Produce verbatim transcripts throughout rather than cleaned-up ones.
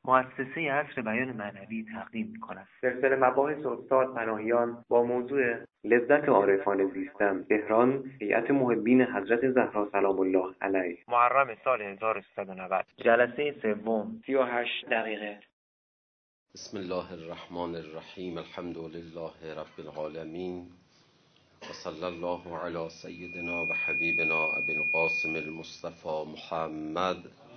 مؤسسه عصر بیان معنوی تقدیم می‌کند. سلسله مباحث استاد پناهیان با موضوع لذت عارفانه زیستن تهران، هیئت محبین حضرت زهرا سلام الله علیه، محرم سال هزار و سیصد و نود، جلسه سوم، سی و هشت دقیقه. بسم الله الرحمن الرحیم. الحمد لله رب العالمین و صلی الله علی سیدنا و حبیبنا ابی القاسم المصطفى محمد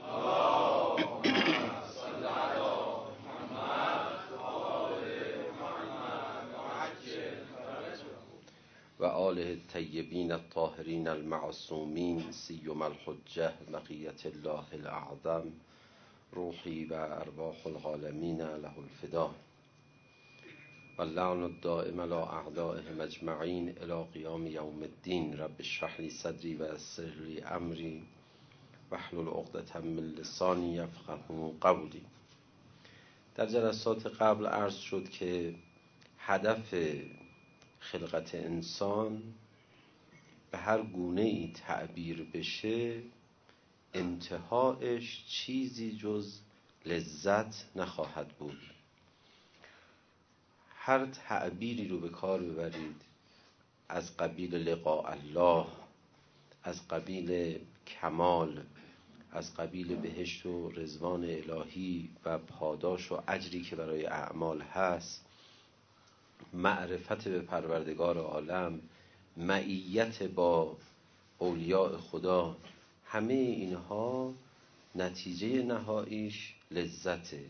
و آله الطیبین الطاهرین المعصومین سیما الحجة بقیة الله الاعظم روحی و ارواح العالمین له الفدا و اللعن الدائم علی اعدائهم اجمعین الی قیام یوم الدین. رب اشرح لی صدری و یسر لی امری واحلل عقدة من لسانی یفقهوا قولی. در جلسات قبل عرض شد که هدف خلقت انسان به هر گونه ای تعبیر بشه انتهایش چیزی جز لذت نخواهد بود. هر تعبیری رو به کار ببرید، از قبیل لقاء الله، از قبیل کمال، از قبیل بهشت و رضوان الهی و پاداش و اجری که برای اعمال هست، معرفت به پروردگار عالم، معیت با اولیاء خدا، همه اینها نتیجه نهاییش لذته.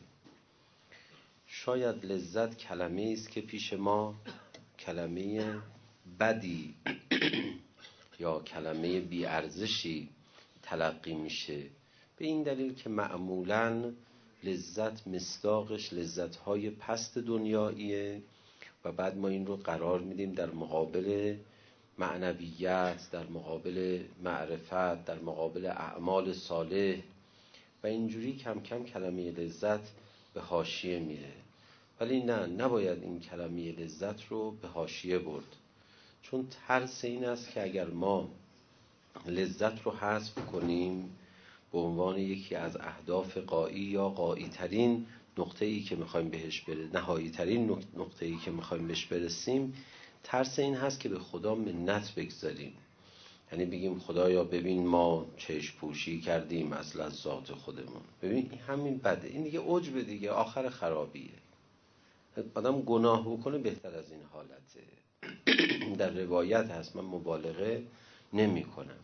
شاید لذت کلمه است که پیش ما کلمه بدی یا کلمه بی ارزشی تلقی میشه، به این دلیل که معمولاً لذت مصداقش لذت‌های پست دنیاییه و بعد ما این رو قرار میدیم در مقابل معنویت، در مقابل معرفت، در مقابل اعمال صالح و اینجوری کم کم کلمه لذت به حاشیه میره. ولی نه، نباید این کلمه لذت رو به حاشیه برد، چون ترس این است که اگر ما لذت رو حذف کنیم به عنوان یکی از اهداف غایی یا غایی ترین نقطه‌ای که می‌خوایم بهش برسیم، نهایی ترین نقطه‌ای که می‌خوایم بهش برسیم، ترس این هست که به خدا منت بگذاریم. یعنی بگیم خدایا ببین ما چشم پوشی کردیم از لذات خودمون، ببین همین بده، این دیگه عجب دیگه، آخر خرابیه. آدم گناه بکنه بهتر از این حالته. در روایت هست، من مبالغه نمی کنم.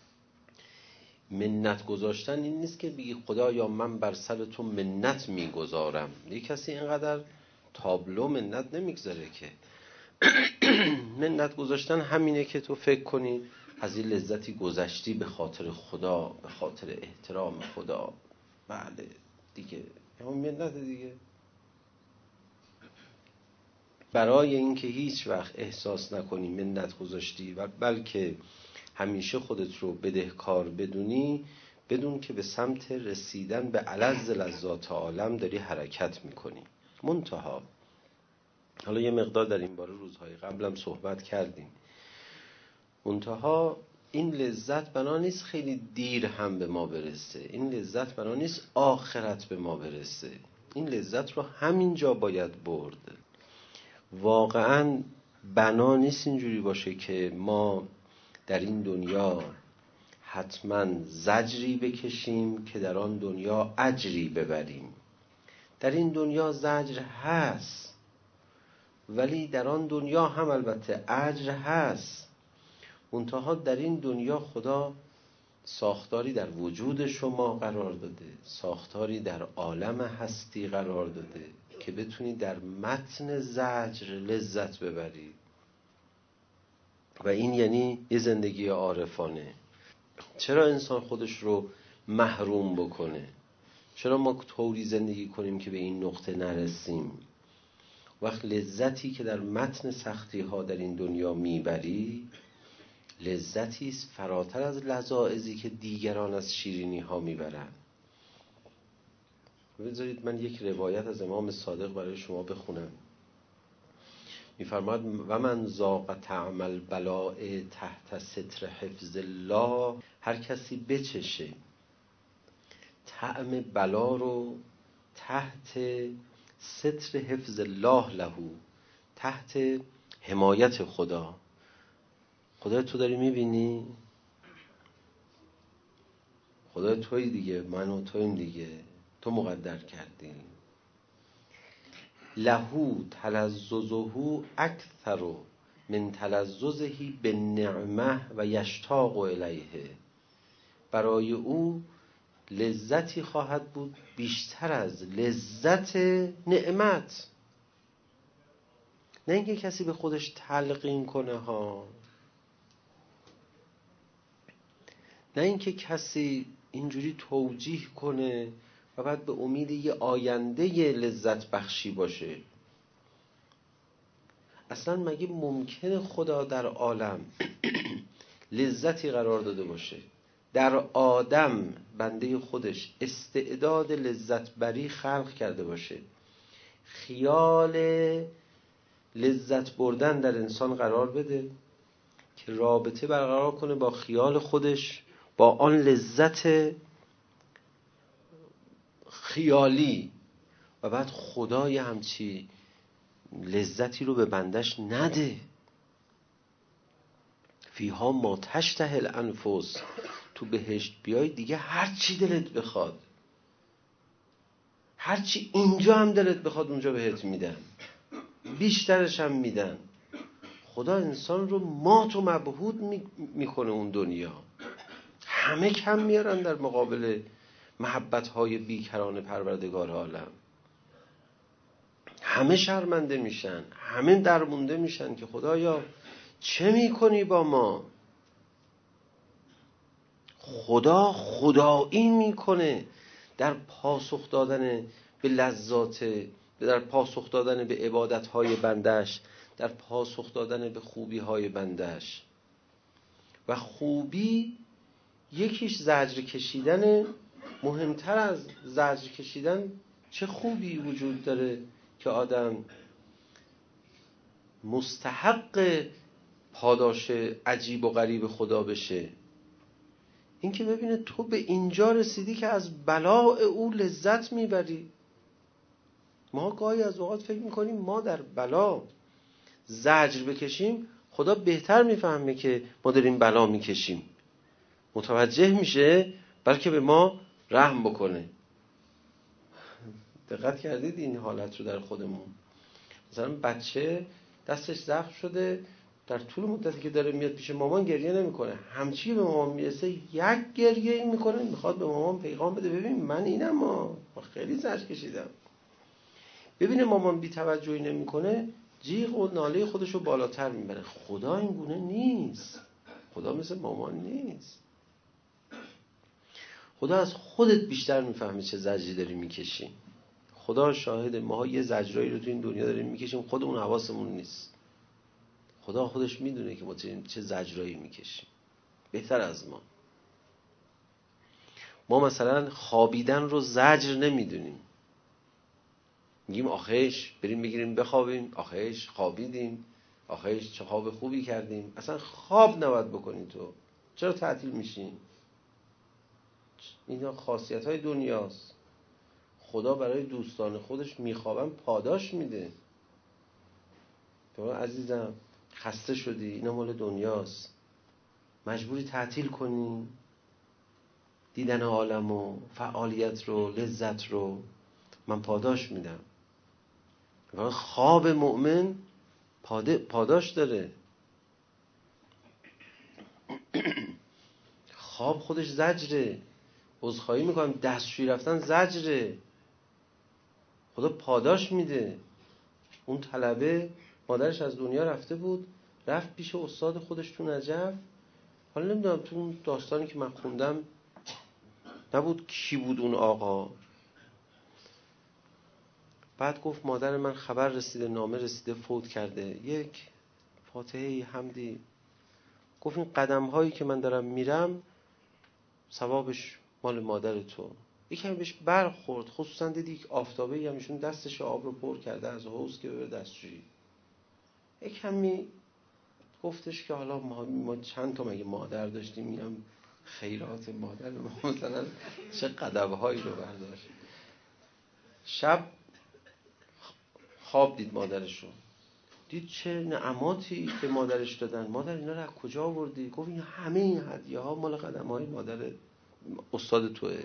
منت گذاشتن این نیست که بگی خدایا من بر سر تو منت میگذارم. یک کسی اینقدر تابلو منت نمیگذاره که. منت گذاشتن همینه که تو فکر کنی از این لذتی گذشتی به خاطر خدا، به خاطر احترام خدا. بله دیگه، همون منت دیگه. برای اینکه هیچ وقت احساس نکنی منت گذاشتی و بلکه همیشه خودت رو بدهکار بدونی، بدون که به سمت رسیدن به الذ لذات عالم داری حرکت میکنی. منتها حالا یه مقدار در این باره روزهای قبلم صحبت کردیم. منتها این لذت بنا نیست خیلی دیر هم به ما برسه، این لذت بنا نیست آخرت به ما برسه، این لذت رو همینجا باید برد. واقعا بنا نیست اینجوری باشه که ما در این دنیا حتما زجری بکشیم که در آن دنیا اجری ببریم. در این دنیا زجر هست، ولی در آن دنیا هم البته اجر هست. منتها در این دنیا خدا ساختاری در وجود شما قرار داده، ساختاری در عالم هستی قرار داده که بتونی در متن زجر لذت ببری. و این یعنی یه زندگی عارفانه. چرا انسان خودش رو محروم بکنه؟ چرا ما طوری زندگی کنیم که به این نقطه نرسیم؟ وقت لذتی که در متن سختی ها در این دنیا میبری لذتی است فراتر از لذاذی که دیگران از شیرینی ها میبرند. بذارید من یک روایت از امام صادق برای شما بخونم. میفرماد و من ذاق طعم البلاء تحت ستر حفظ الله، هر کسی بچشه طعم بلا رو تحت ستر حفظ الله له، تحت حمایت خدا. خدا تو داری میبینی؟ خدا توی دیگه، من و تویم دیگه، تو مقدر کردی. لهو تلذذه اکثر من تلذذه بالنعمه و یشتاق الیه. برای او لذتی خواهد بود بیشتر از لذت نعمت. نه اینکه کسی به خودش تلقین کنه ها، نه اینکه کسی اینجوری توجیه کنه و بعد به امید یه آینده لذت بخشی باشه. اصلا مگه ممکنه خدا در عالم لذتی قرار داده باشه، در آدم بنده خودش استعداد لذت بری خلق کرده باشه، خیال لذت بردن در انسان قرار بده که رابطه برقرار کنه با خیال خودش، با آن لذت خیالی، و بعد خدا یه همچی لذتی رو به بندش نده؟ فیها ما تشتهی الانفس، تو بهشت بیای دیگه هر چی دلت بخواد، هر چی اینجا هم دلت بخواد اونجا بهت میدن، بیشترش هم میدن. خدا انسان رو مات و مبهوت میکنه اون دنیا. همه کم میارن در مقابل محبت‌های بیکران پروردگار عالم. همه شرمنده میشن، همه درمونده میشن که خدایا چه میکنی با ما؟ خدا خدایی میکنه در پاسخ دادن به لذات، در پاسخ دادن به عبادت‌های بندش، در پاسخ دادن به خوبی‌های بندش. و خوبی یکیش زجر کشیدن. مهمتر از زجر کشیدن چه خوبی وجود داره که آدم مستحق پاداش عجیب و غریب خدا بشه؟ این که ببینه تو به اینجا رسیدی که از بلاء او لذت میبری. ما گاهی از اوقات فکر میکنیم ما در بلا زجر بکشیم، خدا بهتر میفهمه که ما داریم بلا میکشیم، متوجه میشه بلکه به ما رحم بکنه. دقت کردید این حالت رو در خودمون؟ مثلا بچه دستش زخم شده، در طول مدتی که داره میاد پیش مامان گریه نمیکنه، همچی به مامان میرسه یک گریه این میکنه، میخواد به مامان پیغام بده ببین من اینم، ما خیلی زجر کشیدم. ببینه مامان بی توجهی نمیکنه، جیغ و ناله خودش رو بالاتر میبره. خدا این گونه نیست. خدا مثل مامان نیست. خدا از خودت بیشتر میفهمه چه زجری داری میکشی. خدا شاهد، ما یه زجرایی رو تو این دنیا داریم میکشیم خودمون حواسمون نیست. خدا خودش میدونه که ما چه زجرایی میکشیم، بهتر از ما. ما مثلا خوابیدن رو زجر نمیدونیم، میگیم آخیش بریم بگیریم بخوابیم، آخیش خوابیدیم، آخیش چه خواب خوبی کردیم. اصلا خواب نباید بکنی تو، چرا تعطیل میشین؟ اینا خاصیت های دنیاست. خدا برای دوستان خودش میخوابن پاداش میده. تو عزیزم خسته شدی، اینا مال دنیاست، مجبوری تعطیل کنی دیدن عالم و فعالیت رو، لذت رو، من پاداش میدم. خواب مؤمن پاداش داره. خواب خودش زجره، عذرخواهی میکنم، دستشویی رفتن زجره، خدا پاداش میده. اون طلبه مادرش از دنیا رفته بود، رفت پیش استاد خودش تو نجف. حالا نمیدونم تو اون داستانی که من خوندم نبود کی بود اون آقا. بعد گفت مادر من خبر رسیده، نامه رسیده، فوت کرده. یک فاتحه حمدی. گفت این قدم هایی که من دارم میرم ثوابش مال مادر تو. یکم بهش برخورد، خصوصا دیدی که آفتابه هم ایشون دستش آب رو پر کرده از حوض که بره دستشویی. یکمی گفتش که حالا ما, ما چند تا مگه مادر داشتیم، میام خیرات مادر ما مثلا چه قدم هایی رو برداشت. شب خواب دید مادرشو، دید چه نعماتی به مادرش دادن. مادر اینا رو از کجا آوردی؟ گفت این همه این هدیه ها مال قدم های مادر استاد توه.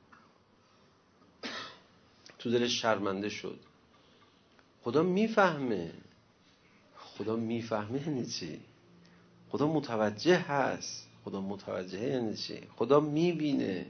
تو دلش شرمنده شد. خدا میفهمه. خدا میفهمه یعنی چی؟ خدا متوجه هست. خدا متوجه یعنی چی؟ خدا میبینه.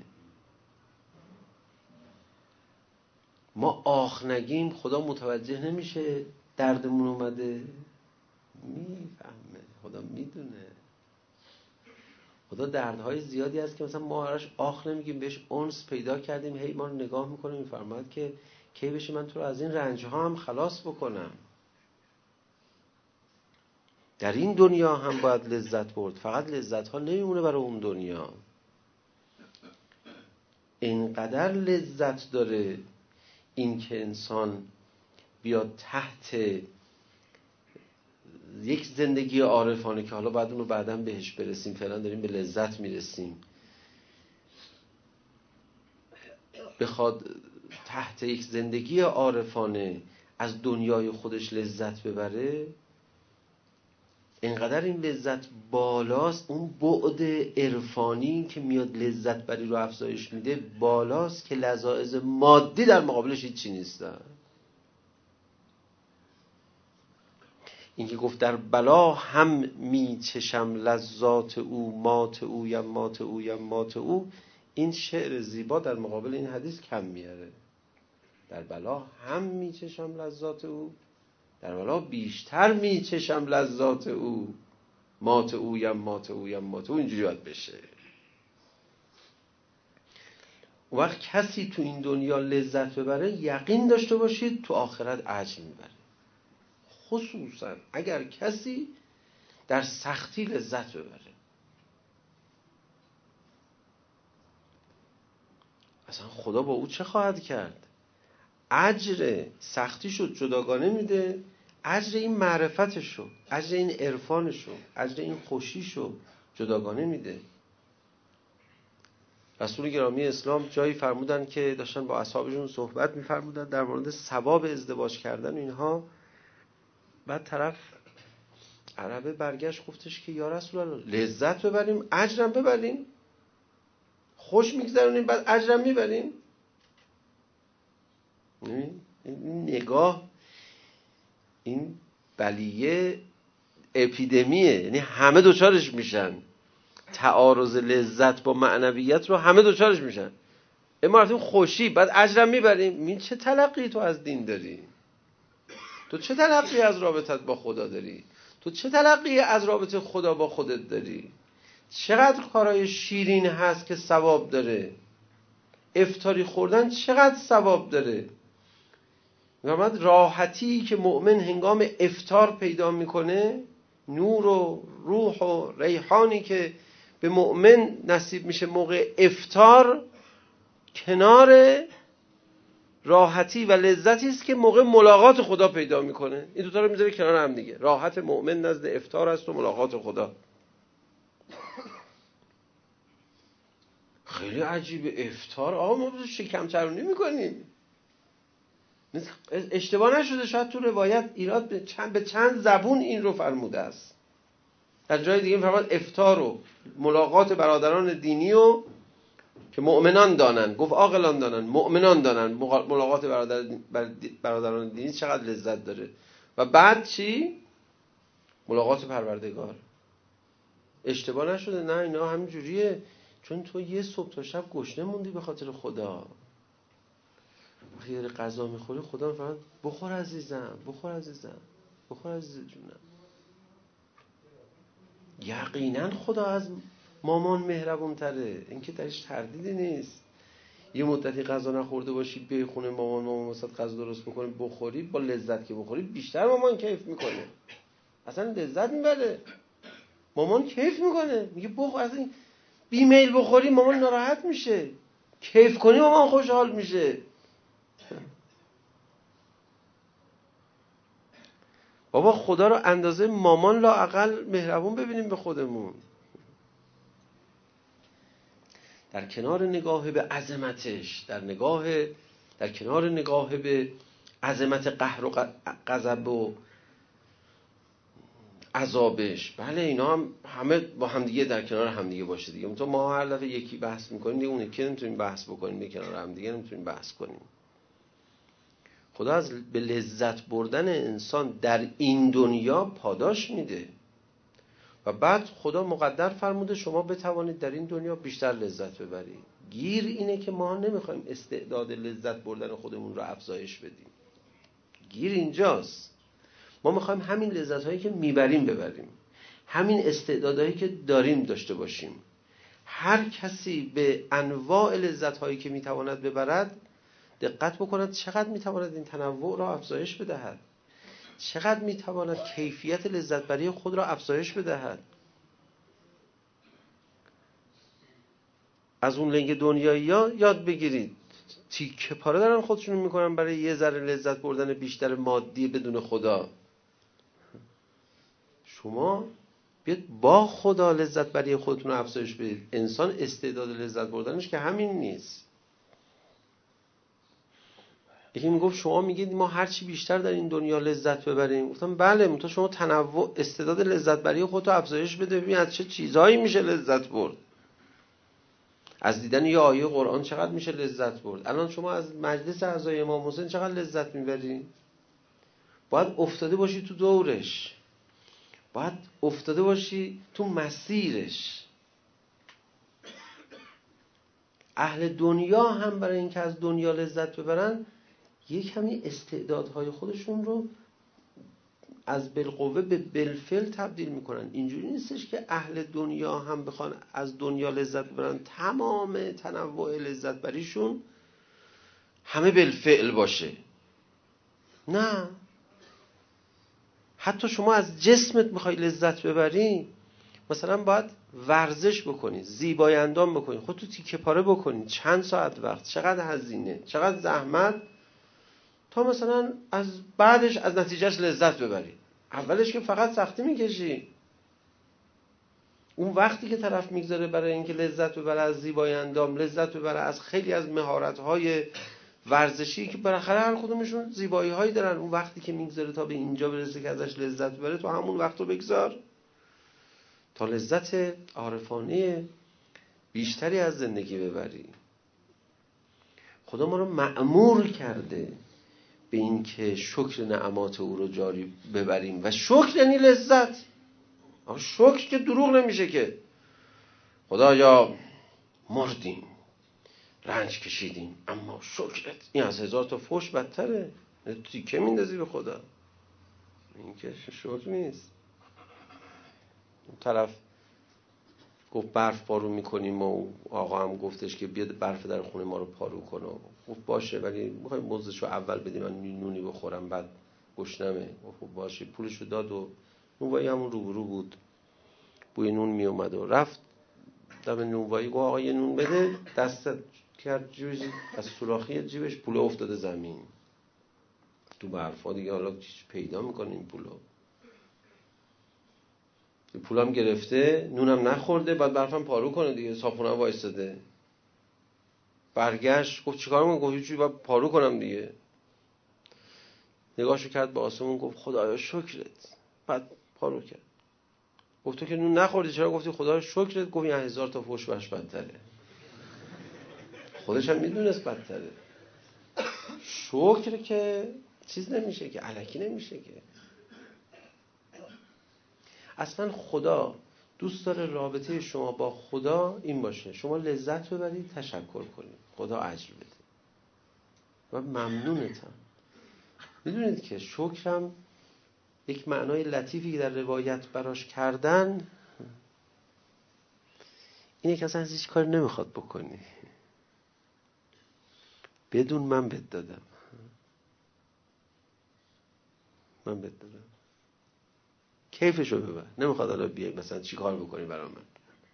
ما آخ نگیم خدا متوجه نمیشه دردمون اومده؟ میفهمه. خدا میدونه. خدا دردهای زیادی هست که مثلا ما هرش آخ نمیگیم، بهش انس پیدا کردیم، هی ما رو نگاه میکنه، میفرماید که کی بشه من تو رو از این رنجها هم خلاص بکنم. در این دنیا هم باید لذت برد، فقط لذت ها نمیمونه برای اون دنیا. اینقدر لذت داره این که انسان بیاد تحت یک زندگی عارفانه که حالا بعد اونو بعداً بهش برسیم، فعلا داریم به لذت میرسیم، بخواد تحت یک زندگی عارفانه از دنیای خودش لذت ببره، اینقدر این لذت بالاست، اون بعد عرفانی که میاد لذت بری رو افزایش میده بالاست که لذایذ مادی در مقابلش هیچی نیستن. این که گفت در بلا هم میچشم لذات او، مات او یم مات او یم مات او، این شعر زیبا در مقابل این حدیث کم میاره. در بلا هم میچشم لذات او، در بلا بیشتر میچشم لذات او، مات او یم مات او یم مات او. اینجوری باید بشه. اون وقت کسی تو این دنیا لذت ببره، یقین داشته باشید تو آخرت اجر میبره. خصوصا اگر کسی در سختی لذت ببره. اصلا خدا با او چه خواهد کرد؟ اجر سختیشو جداگانه میده، اجر این معرفتشو، اجر این عرفانشو، اجر این خوشیشو جداگانه میده. رسول گرامی اسلام جایی فرمودن که داشتن با اصحابشون صحبت میفرمودن در مورد ثواب ازدواج کردن و اینها. بعد طرف عربه برگشت گفتش که یا رسول الله لذت ببریم اجرم ببریم، خوش میگذرونیم بعد اجرم میبریم؟ این نگاه، این بلیه اپیدمیه، یعنی همه دوچارش میشن. تعارض لذت با معنویت رو همه دوچارش میشن. اما رفتیم خوشی بعد اجرم میبریم. این چه تلقی تو از دین داری؟ تو چه تلقی از رابطت با خدا داری؟ تو چه تلقی از رابطه خدا با خودت داری؟ چقدر کارهای شیرین هست که ثواب داره. افطاری خوردن چقدر ثواب داره. میگم راحتی که مؤمن هنگام افطار پیدا میکنه، نور و روح و ریحانی که به مؤمن نصیب میشه موقع افطار، کنار راحتی و لذتی است که موقع ملاقات خدا پیدا میکنه. این دوتا رو میذاره کنار هم دیگه. راحت مؤمن نزد افطار است و ملاقات خدا. خیلی عجیبه افطار. آقا ما شکم چرونی میکنیم. اشتباه نشده شاید تو روایت ایراد به چند به چند زبون این رو فرموده است. در جای دیگه فرمود افطار و ملاقات برادران دینی و که مؤمنان دانن، گفت عاقلان دانن، مؤمنان دانن ملاقات برادر برادران دینی چقدر لذت داره. و بعد چی؟ ملاقات پروردگار. اشتباه نشده؟ نه اینا همین جوریه. چون تو یه صبح تا شب گشنه موندی به خاطر خدا. وقتی داری غذا میخوری خدا میفرماید بخور عزیزم، بخور عزیزم، بخور عزیز جونم. یقینا خدا از مامان مهربون تره، این که درش تردیدی نیست. یه مدتی غذا نخورده باشی بیای خونه مامان، مامان واسات غذا درست بکنه بخوری، با لذت که بخوری بیشتر مامان کیف میکنه. اصلا لذت میبره. مامان کیف میکنه، میگه بخور. اصلا بی میل بخوری مامان ناراحت میشه، کیف کنی مامان خوشحال میشه. بابا خدا رو اندازه مامان لااقل مهربون ببینیم به خودمون. در کنار نگاه به عظمتش، در نگاه در کنار نگاه به عظمت قهر و غضب و عذابش، بله اینا هم همه با همدیگه در کنار همدیگه باشه دیگه. تو ما هر دفعه یکی بحث میکنیم دیگه، اون که نمیتونیم بحث بکنیم، به کنار همدیگه نمیتونیم بحث کنیم. خدا از به لذت بردن انسان در این دنیا پاداش میده و بعد خدا مقدر فرموده شما بتوانید در این دنیا بیشتر لذت ببرید. گیر اینه که ما نمیخوایم استعداد لذت بردن خودمون رو افزایش بدیم. گیر اینجاست. ما میخوایم همین لذت هایی که میبریم ببریم، همین استعدادهایی که داریم داشته باشیم. هر کسی به انواع لذت هایی که میتواند ببرد دقت بکند چقدر میتواند این تنوع را افزایش بدهد، چقدر میتواند کیفیت لذت بری خود را افزایش بدهد. از اون لنگ دنیایی ها یاد بگیرید، تیکه پاره دارن خودشون میکنن برای یه ذره لذت بردن بیشتر مادی بدون خدا. شما بیاد با خدا لذت بری خودتون رو افزایش بدید. انسان استعداد لذت بردنش که همین نیست. یکی میگفت شما میگید ما هرچی بیشتر در این دنیا لذت ببریم. گفتم بله، منتها شما تنوع استعداد لذت بری خودتو افزایش بده، ببین از چه چیزایی میشه لذت برد. از دیدن یه آیه قرآن چقدر میشه لذت برد. الان شما از مجلس اعضای امام حسین چقدر لذت میبری؟ باید افتاده باشی تو دورش، باید افتاده باشی تو مسیرش. اهل دنیا هم برای اینکه از دنیا لذت ببرن یک کمی استعدادهای خودشون رو از بالقوه به بالفعل تبدیل میکنن. اینجوری نیستش که اهل دنیا هم بخوان از دنیا لذت ببرن تمام تنوع لذت بریشون همه بالفعل باشه. نه، حتی شما از جسمت میخوای لذت ببری، مثلا باید ورزش بکنی، زیبای اندام بکنی، خودتو تیکه پاره بکنی، چند ساعت وقت، چقدر هزینه، چقدر زحمت، تا مثلا از بعدش از نتیجهش لذت ببری. اولش که فقط سختی میکشی. اون وقتی که طرف میگذاره برای اینکه لذت ببره از زیبای اندام، لذت ببره از خیلی از مهارت‌های ورزشی که بالاخره هر کدومشون زیبایی هایی دارن، اون وقتی که میگذاره تا به اینجا برسه که ازش لذت ببره، تو همون وقت رو بگذار تا لذت عارفانه بیشتری از زندگی ببری. خدا ما رو مأمور کرده به این که شکر نعمات او رو جاری ببریم و شکر یعنی لذت. شکر که دروغ نمیشه که خدایا مردیم، رنج کشیدیم، اما شکرت این از هزار تا فحش بدتره. تیکه میندازی به خدا، این که شکر نیست. اون طرف گفت برف پارو میکنیم و آقا هم گفتش که بیاد برف در خونه ما رو پارو کنه. گفت باشه ولی میخوایم مزدشو اول بدیم، من نونی بخورم بعد گشنمه. گفت باشه. پولشو داد و نونوایی همون روبرو بود، بوی نون میومد و رفت دم نونوایی. گفت آقا یه نون بده، دست کرد جیبش، از سوراخی جیبش پول افتاده زمین تو برفا دیگه. حالا چیز پیدا میکنه این پولو؟ پولم گرفته، نونم نخورده، بعد برفم پارو کنه دیگه. صابخونه وایساده، برگشت گفت چیکار کنم؟ گفت چی باید پارو کنم دیگه. نگاهشو کرد به آسمون، گفت خدایا شکرت. بعد پارو کرد. گفت تو که نون نخوردی چرا گفتی خدایا شکرت؟ گفت این هزار تا فحش بهش بدتره. خودش هم میدونست بدتره. شکر که چیز نمیشه که، الکی نمیشه که. اصلا خدا دوست داره رابطه شما با خدا این باشه، شما لذت ببرید، تشکر کنید، خدا اجر بده و ممنونتم. میدونید که شکرم یک معنای لطیفی که در روایت براش کردن اینه که اصلا هیچ کاری نمیخواد بکنی، بدون من بهت دادم، من بهت دادم، کیفشو ببر. نمیخواد الان بیای مثلا چی کار بکنی برای من.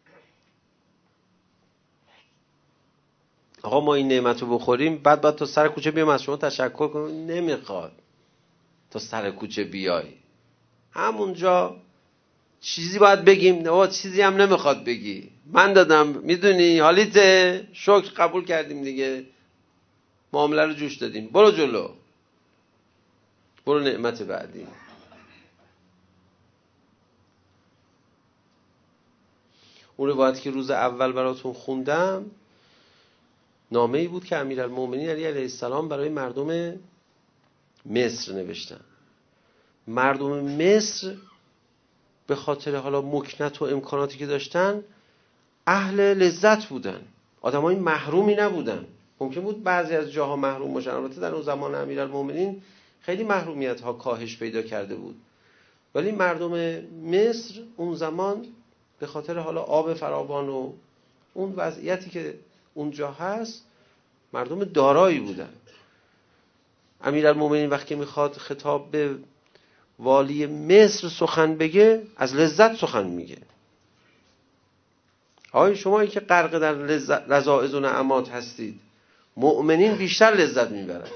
آقا ما این نعمتو بخوریم بعد بعد تا سر کوچه بیام از شما تشکر کنم. نمیخواد تا سر کوچه بیای، همونجا چیزی باید بگیم. نه چیزی هم نمیخواد بگی، من دادم، میدونی حالیته، شکر قبول کردیم دیگه، معامله رو جوش دادیم، برو جلو، برو نعمت بعدی. اون روایت که روز اول براتون خوندم نامه‌ای بود که امیرالمومنین علی علیه السلام برای مردم مصر نوشتن. مردم مصر به خاطر حالا مکنت و امکاناتی که داشتن اهل لذت بودن، آدمای محرومی نبودن. ممکن بود بعضی از جاها محروم باشن، البته در اون زمان امیرالمومنین خیلی محرومیت ها کاهش پیدا کرده بود، ولی مردم مصر اون زمان به خاطر حالا آب فراوان و اون وضعیتی که اونجا هست مردم دارایی بودن. امیرالمومنین وقتی میخواد خطاب به والی مصر سخن بگه از لذت سخن میگه. آیا شمایی که غرق در لذائذ و نعمات هستید، مؤمنین بیشتر لذت میبرن.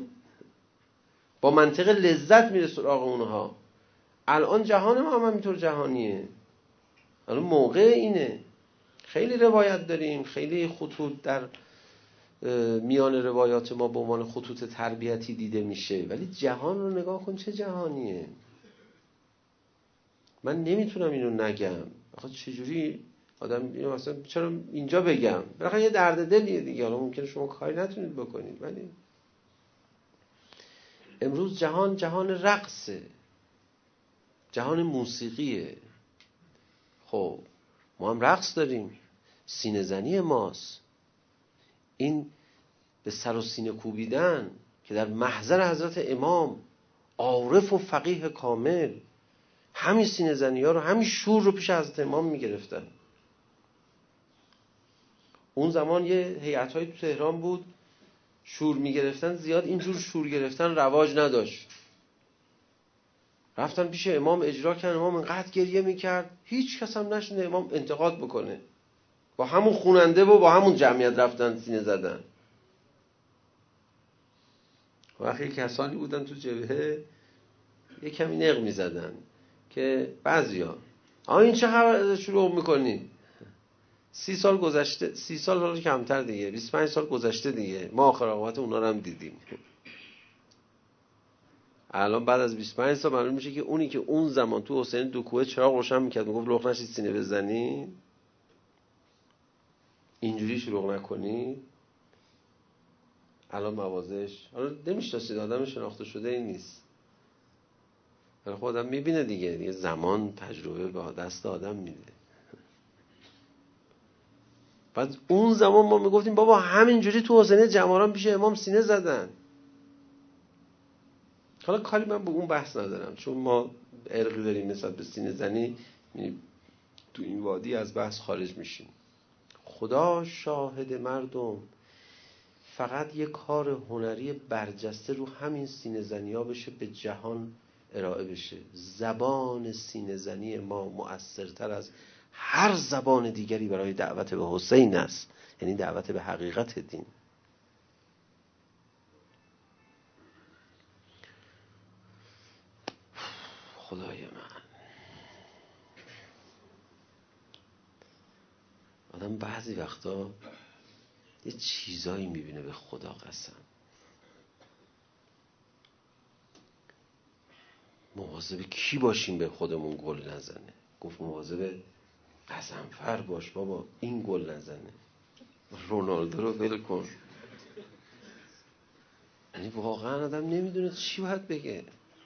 با منطق لذت میره سراغ اونها. الان جهان ما هم همینطور جهانیه. الان موقع اینه. خیلی روایت داریم، خیلی خطوط در میان روایات ما به عنوان خطوط تربیتی دیده میشه، ولی جهان رو نگاه کن چه جهانیه. من نمیتونم اینو نگم. آخه چجوری آدم اینو مثلا چرا اینجا بگم؟ بالاخره یه درد دلیه دیگه. حالا ممکنه شما کاری نتونید بکنید، ولی امروز جهان جهان رقصه، جهان موسیقیه. خب ما هم رقص داریم، سینه زنی ماست. این به سر و سینه کوبیدن که در محضر حضرت امام عارف و فقیه کامل همین سینه زنی ها رو، همین شور رو پیش حضرت امام میگرفتن. اون زمان یه هیئت های تو تهران بود شور میگرفتن، زیاد اینجور شور گرفتن رواج نداشت. رفتن پیش امام اجرا کردن، امام انقدر گریه میکرد هیچ کس هم نشد امام انتقاد بکنه. با همون خوننده و با همون جمعیت رفتن سینه زدن. وقتی کسانی بودن تو جبهه یه کمی نق میزدن که بعضیا آ این چه خبر شروع میکنی؟ سی سال گذشته، سی سال رو کمتر دیگه، بیست و پنج سال گذشته دیگه، ما آخر عاقبت اونا رو هم دیدیم. الان بعد از بیست و پنج سال معلوم میشه که اونی که اون زمان تو حسین دوکوه چراغ روشن میکرد میگفت لخ نشید سینه بزنی، اینجوری شروع نکنی، الان موازش حالا نمیشناسید، آدم شناخته شده این نیست. ولی خب آدم میبینه دیگه، دیگه زمان تجربه به دست آدم میده. بعد اون زمان ما میگفتیم بابا همینجوری تو حسینیه جماران پیش امام سینه زدن. حالا کاری من به اون بحث ندارم، چون ما ارقی داریم نسبت به سینه زنی، تو این وادی از بحث خارج میشیم. خدا شاهد مردم، فقط یک کار هنری برجسته رو همین سینه زنی ها بشه به جهان ارائه بشه. زبان سینه زنی ما مؤثرتر از هر زبان دیگری برای دعوت به حسین است، یعنی دعوت به حقیقت دین. خدای من، آدم بعضی وقتا یه چیزایی میبینه به خدا قسم. مواظب کی باشیم به خودمون گل نزنه؟ گفت مواظب قزنفر باش بابا این گل نزنه، رونالدو رو ول کن. یعنی واقعا آدم نمیدونه چی باید بگه.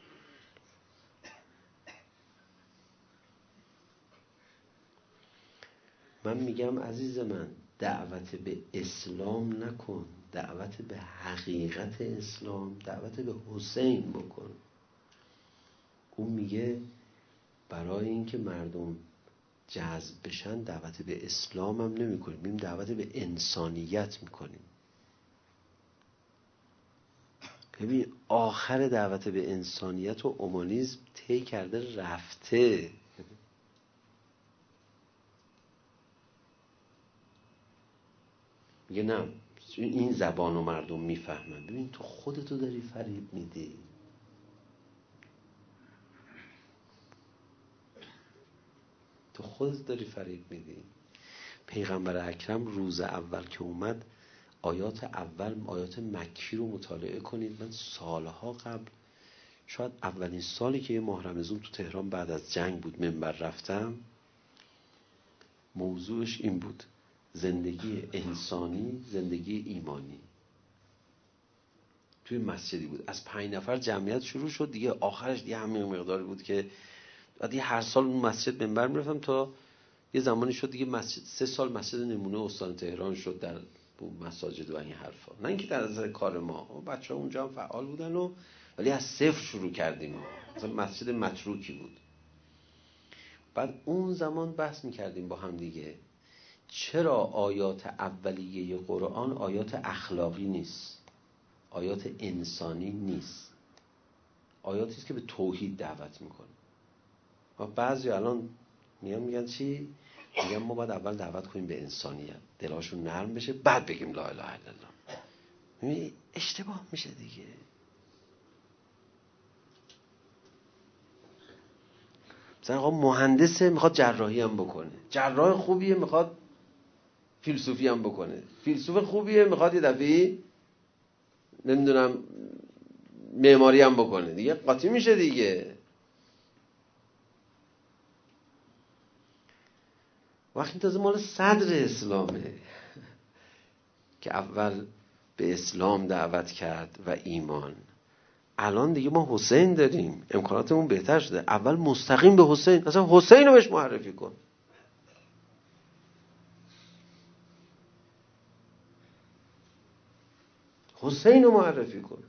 من میگم عزیز من، دعوت به اسلام نکن، دعوت به حقیقت اسلام، دعوت به حسین بکن. اون میگه برای اینکه مردم جذب بشن دعوت به اسلام هم نمی کنیم، میگیم دعوت به انسانیت میکنیم. ببین آخر دعوت به انسانیت و اومانیسم طی کرده رفته. میگه نه این زبان و مردم میفهمن. ببین تو خودتو داری فریب میدی. تو خودت داری فریب میدی. پیغمبر اکرم روز اول که اومد آیات اول، آیات مکی رو مطالعه کنید. من سالها قبل، شاید اولین سالی که یه ماه رمضان تو تهران بعد از جنگ بود منبر رفتم، موضوعش این بود: زندگی انسانی، زندگی ایمانی. توی مسجدی بود، از پنج نفر جمعیت شروع شد دیگه، آخرش دیگه همین مقداری بود که بعد هر سال اون مسجد منبر میرفتم تا یه زمانی شد دیگه مسجد، سه سال مسجد نمونه استان تهران شد در مساجد و این حرفا. نه اینکه در نظر کار ما، بچه‌ها اونجا هم فعال بودن و ولی از صفر شروع کردیم، مثلا مسجد متروکی بود. بعد اون زمان بحث میکردیم با هم دیگه چرا آیات اولیه قرآن آیات اخلاقی نیست، آیات انسانی نیست، آیاتی است که به توحید دعوت میکنه. و بعضی الان میان میگن چی؟ میگن ما باید اول دعوت کنیم به انسانیت، دلاشون نرم بشه، بعد بگیم لا اله الا الله. میبینی اشتباه میشه دیگه. مثلا آقا مهندسه میخواد جراحی هم بکنه، جراح خوبیه میخواد فیلسوفی هم بکنه، فیلسوف خوبیه میخواد یه دفعه نمیدونم معماری هم بکنه، دیگه قاطی میشه دیگه. وقتی تازه مال صدر اسلامه که اول به اسلام دعوت کرد و ایمان. الان دیگه ما حسین داریم، امکاناتمون بهتر شده، اول مستقیم به حسین، اصلا حسین رو بهش معرفی کن. حسین رو معرفی کن.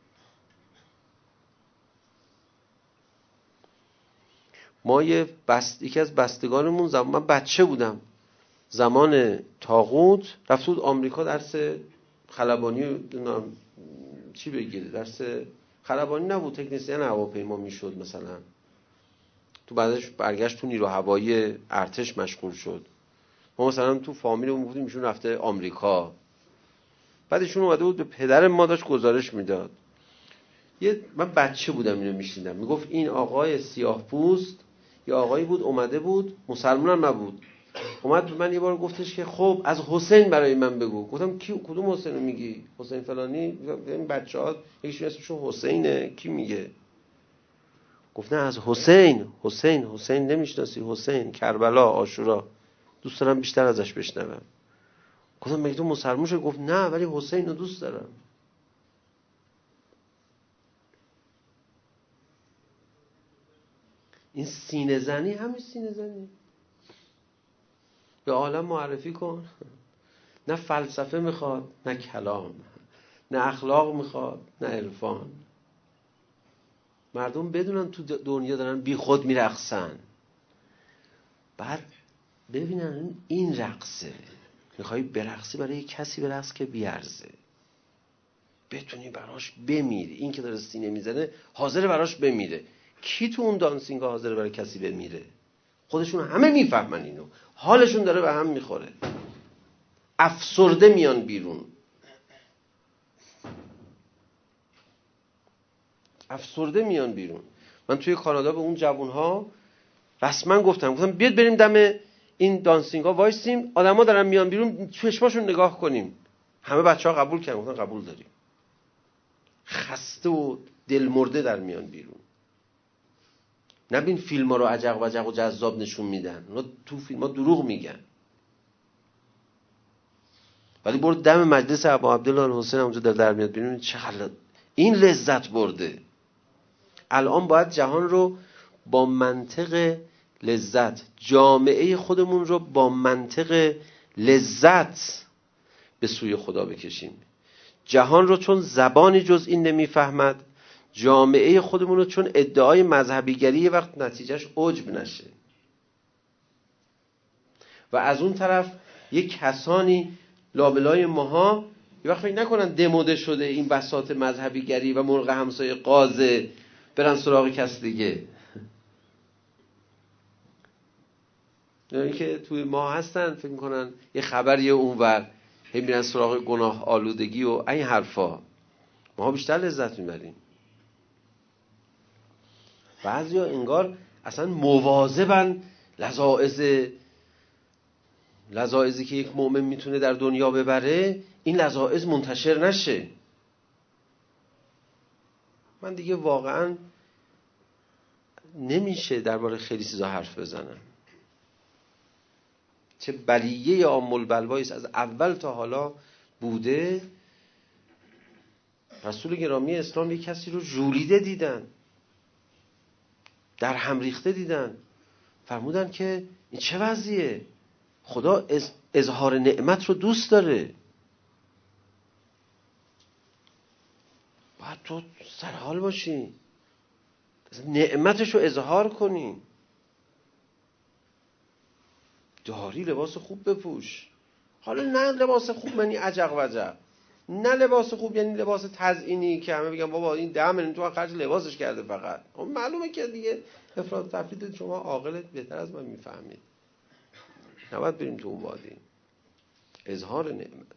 ما یه بست... یکی از بستگانمون زمان، من بچه بودم زمان طاغوت، رفت بود آمریکا درس خلبانی چی بگیره، درس خلبانی نبود، تکنسین هواپیما میشد مثلا. تو بعدش برگشت تو نیرو هوایی ارتش مشغول شد. ما مثلا تو فامیلمون بودیم ایشون رفته آمریکا، بعد ایشون اومده بود به پدر ما داشت گزارش میداد. یه من بچه بودم اینو میشنیدم، میگفت این آقای سیاه پوست یه آقایی بود اومده بود، مسلمان هم نبود، اومد من یه بار گفتش که خب از حسین برای من بگو. گفتم کی، کدوم حسین رو میگی؟ حسین فلانی؟ این بچه‌ها یکیشون اسمشون حسینه، کی میگه؟ گفت نه از حسین. حسین حسین نمیشناسی؟ حسین کربلا، عاشورا، دوست دارم بیشتر ازش بشنوم. گفتم مگه تو مسلمان شدی؟ گفت نه ولی حسین رو دوست دارم. این سینه زنی همین سینه زنی، به عالم معرفی کن. نه فلسفه میخواد، نه کلام، نه اخلاق میخواد، نه عرفان. مردم بدونن تو دنیا دارن بی خود میرقصن، بعد ببینن این رقصه. میخوای برقصی برای کسی برقص که بیارزه، بتونی براش بمیری. این که داره سینه میزنه حاضر براش بمیره. کی تو اون دانسینگ حاضر برای کسی بمیره؟ خودشون همه میفهمن اینو، حالشون داره به هم میخوره، افسرده میان بیرون، افسرده میان بیرون. من توی کانادا به اون جوانها رسما گفتم گفتم بیاد بریم دم این دانسینگ ها وایسیم، آدما دارن میان بیرون، چشماشون نگاه کنیم. همه بچه‌ها قبول کردن، گفتن قبول داریم. خسته و دلمرده در میان بیرون. نبین فیلم ها رو عجق و عجق و جذاب نشون میدن، اونا تو فیلم ها دروغ میگن. ولی برو دم مجلس ابا عبدالله الحسین اونجا در در میاد بیرون، چقدر این لذت برده. الان باید جهان رو با منطق لذت، جامعه خودمون رو با منطق لذت به سوی خدا بکشیم. جهان رو چون زبانی جز این نمیفهمد، جامعه خودمون رو چون ادعای مذهبیگری یه وقت نتیجهش عجب نشه. و از اون طرف یک کسانی لابلای ماها یه وقت فکر نکنن دموده شده این بساط مذهبیگری و مرغ همسایه قازه، برن سراغ کس دیگه. یعنی که توی ما هستن فکر میکنن یه خبریه اونور، هی میرن سراغ گناه آلودگی و این حرفا. ما بیشتر لذت میبریم. بعضیا انگار اصلا مواظبن لذائذ لذائذی که یک مؤمن میتونه در دنیا ببره، این لذاذ منتشر نشه. من دیگه واقعا نمیشه درباره خیلی چیزا حرف بزنم. چه بلیه عام البلوایی است از اول تا حالا بوده. رسول گرامی اسلام یک کسی رو ژولیده دیدن، در هم ریخته دیدن، فرمودن که این چه وضعیه؟ خدا اظهار نعمت رو دوست داره، باید تو سرحال باشی، نعمتش رو اظهار کنی. داری لباس خوب بپوش. حالا نه لباس خوب یعنی عجق وجق، نه لباس خوب یعنی لباس تزیینی که همه بگن بابا این ده میلیون تومان خرج لباسش کرده فقط. خب معلومه که دیگه افراط تفرید. شما عاقلت بهتر از من میفهمید، نباید بریم تو اون وادی. اظهار نعمت.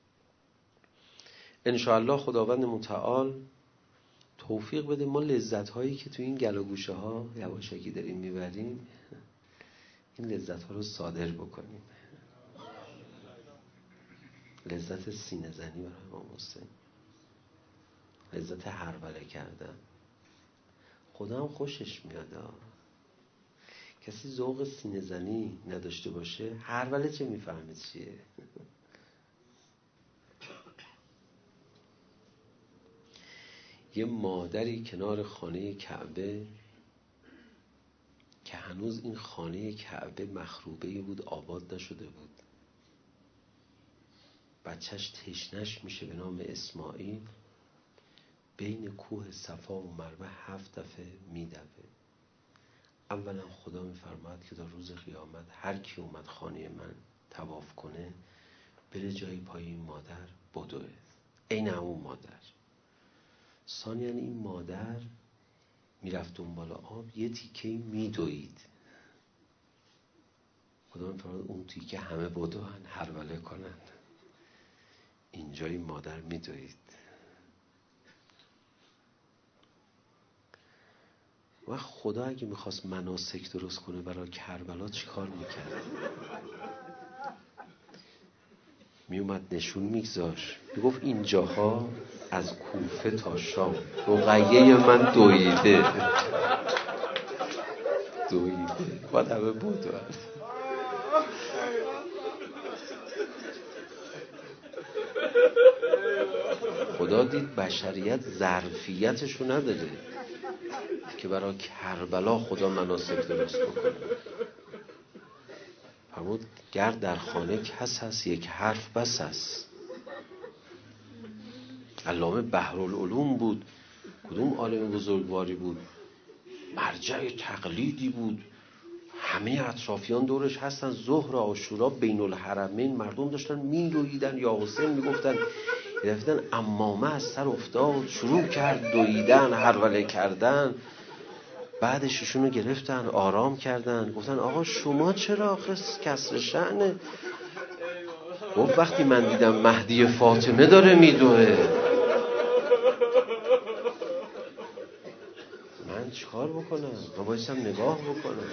انشاءالله خداوند متعال توفیق بده ما لذت هایی که تو این گل و گوشه ها یواشکی داریم میبریم، این لذت ها رو صادر بکنیم. لذت سینه زنی برای امام حسین، لذت هروله کردن. خدا هم خوشش میاد. کسی ذوق سینه زنی نداشته باشه هروله چه میفهمه چیه؟ یه مادری کنار خانه کعبه که هنوز این خانه کعبه مخروبه‌ای بود، آباد نشده بود، بچهش تشنش میشه به نام اسماعیل، بین کوه صفا و مروه هفت دفعه میدوه. اولا خدا میفرماد که در روز قیامت هر کی اومد خانه من طواف کنه بره جایی پای این مادر بدوه، عین همون مادر. ثانیاً این مادر میرفت اون بالا آب یه تیکه میدوید. خدا میفرماد اون تیکه همه بدوهن هروله کنن، اینجا این مادر میدوید. و خدا اگه میخواست مناسک درست کنه برای کربلا چی کار میکرد؟ میومد نشون میگذاشت، میگفت اینجاها از کوفه تا شام رقیه من دویده دویده باید همه بدوند. خدا دید بشریت ظرفیتشو نداره که برای کربلا خدا مناسک درست بکنه. فرمود گر در خانه کس هست یک حرف بس هست. علامه بحرالعلوم بود، کدوم عالم بزرگواری بود، مرجع تقلیدی بود، همه اطرافیان دورش هستن. ظهر عاشورا بین الحرمین مردم داشتن میدویدن، یا حسین میگفتن گرفتن عمامه از سر افتاد، شروع کرد دویدن هروله کردن. بعدش ایشونو گرفتن آرام کردن، گفتن آقا شما چرا آخه کسر شأنه؟ گفت وقتی من دیدم مهدی فاطمه داره میدوه من چیکار بکنم؟ من بایستم نگاه بکنم.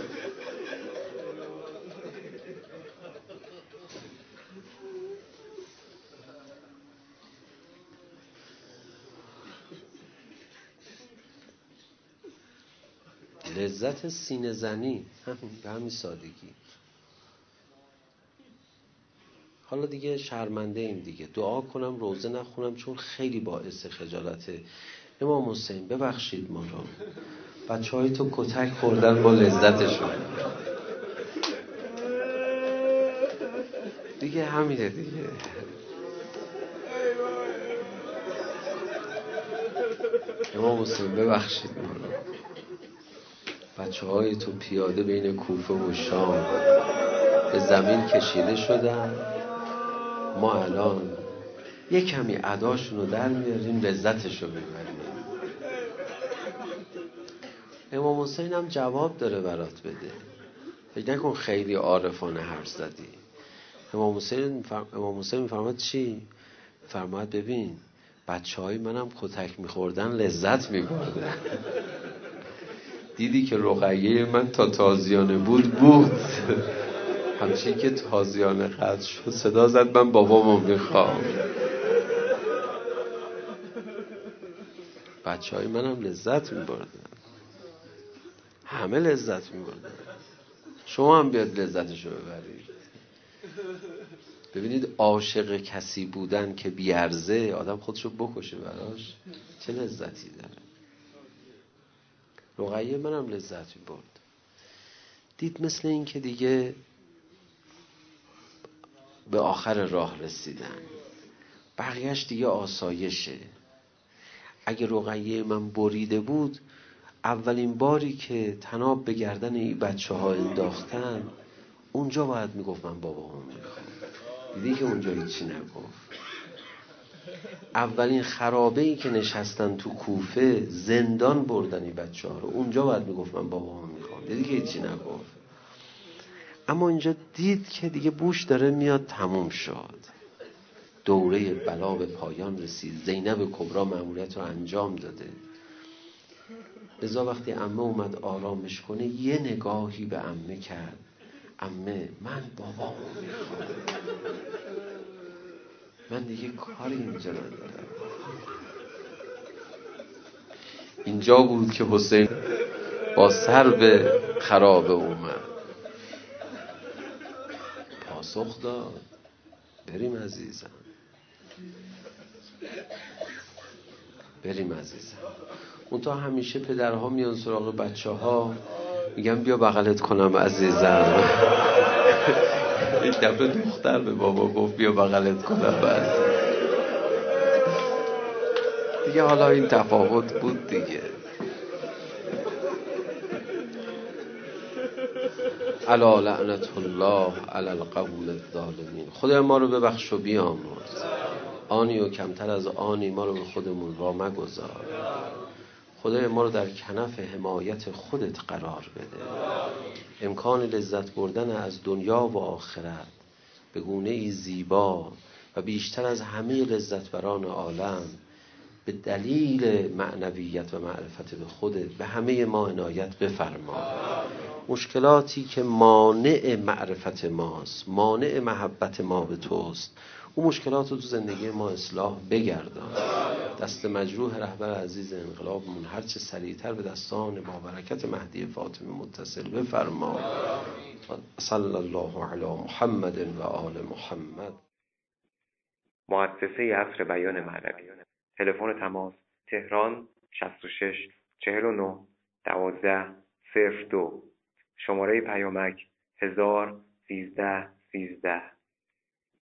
لذت سینه زنی همین به همین سادگی. حالا دیگه شرمنده ایم دیگه، دعا کنم روزه نخونم چون خیلی باعث خجالته. امام حسین ببخشید ما رو، بچه های تو کتک خوردن با لذتشون دیگه، همینه دیگه. امام حسین ببخشید ما رو، بچه های تو پیاده بین کوفه و شام به زمین کشیده شدن، ما الان یک کمی اداشون رو در میاریم لذتش رو میبریم. امام حسین هم جواب داره برات بده، فکر نکن خیلی عارفانه حرف زدی. امام حسین میفرم... امام حسین میفرماد چی؟ فرماد ببین بچه های منم کتک میخوردن لذت میبردن دیدی که رقیه من تا تازیانه بود بود همچین که تازیانه قطع شد صدا زد من بابامو میخوام. بچه های من هم لذت میبردن، همه لذت میبردن. شما هم بیاد لذتشو ببرید. ببینید عاشق کسی بودن که بیارزه آدم خودشو بکشه براش چه لذتی داره. رقیه من هم لذت میبرد. دید مثل این که دیگه به آخر راه رسیدن، بقیهش دیگه آسایشه. اگه رقیه من بریده بود، اولین باری که طناب به گردن این بچه ها انداختن اونجا باید میگفت من بابا هم میخوام. دیدی که اونجا هیچی نگفت. اولین خرابه ای که نشستن تو کوفه زندان بردن این بچه ها رو، اونجا باید میگفت من بابا هم میخوام. دیدی که هیچی نگفت. اما اینجا دید که دیگه بوش داره میاد، تموم شد. دوره بلا به پایان رسید. زینب کبرا مأموریت رو انجام داده. لذا وقتی عمه اومد آرامش کنه یه نگاهی به عمه کرد. عمه من بابامو میخوام، من دیگه کاری اینجا ندارم. اینجا بود که حسین با سر به خرابه اومد، پاسخ داد بریم عزیزم، بریم عزیزم. اون تا همیشه پدرها میان سراغ بچه ها میگن بیا بغلت کنم عزیزم. یک دفعه دختر به بابا گفت بیا بغلت کنم عزیزم. دیگه حالا این تفاوت بود دیگه. الا لعنت الله علی القوم الظالمین. خدا ما رو ببخش و بیامرز. آنی و کمتر از آنی ما رو به خودمون وا مگذار. خدای ما رو در کنف حمایت خودت قرار بده. امکان لذت بردن از دنیا و آخرت به گونه‌ای زیبا و بیشتر از همه لذت بران عالم به دلیل معنویت و معرفت به خودت به همه ما عنایت بفرما. مشکلاتی که مانع معرفت ماست، مانع محبت ما به توست، اون مشکلات رو تو زندگی ما اصلاح بگردان. دست مجروح رهبر عزیز انقلابمون هر چه سریعتر به دستان با برکت مهدی فاطمه متصل بفرما. صلی الله علی محمد و آل محمد. مؤسسه عصر بیان معنوی. تلفن تماس تهران شصت و شش چهل و نه دوازده صفر دو. شماره پیامک هزار سیزده سیزده.